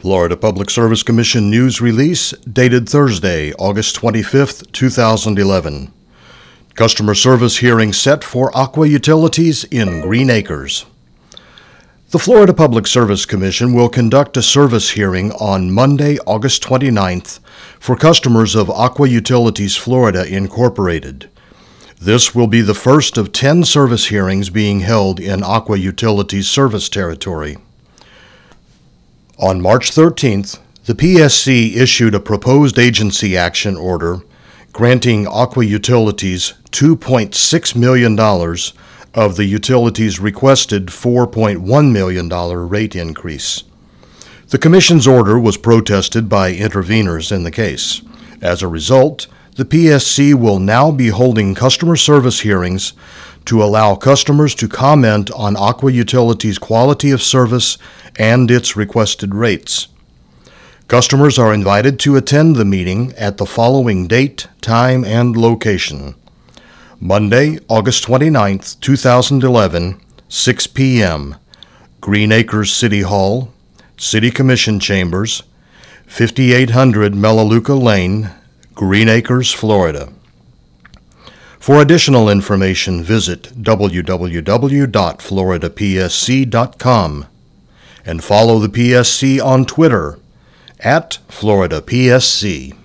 Florida Public Service Commission news release dated Thursday, August 25, 2011. Customer service hearing set for Aqua Utilities in Green Acres. The Florida Public Service Commission will conduct a service hearing on Monday, August 29th for customers of Aqua Utilities Florida Incorporated. This will be the first of 10 service hearings being held in Aqua Utilities service territory. On March 13th, the PSC issued a proposed agency action order granting Aqua Utilities $2.6 million of the utility's requested $4.1 million rate increase. The Commission's order was protested by interveners in the case. As a result, the PSC will now be holding customer service hearings to allow customers to comment on Aqua Utilities' quality of service and its requested rates. Customers are invited to attend the meeting at the following date, time, and location. Monday, August 29, 2011, 6 p.m., Green Acres City Hall, City Commission Chambers, 5800 Melaleuca Lane, Green Acres, Florida. For additional information, visit www.floridapsc.com and follow the PSC on Twitter @FloridaPSC.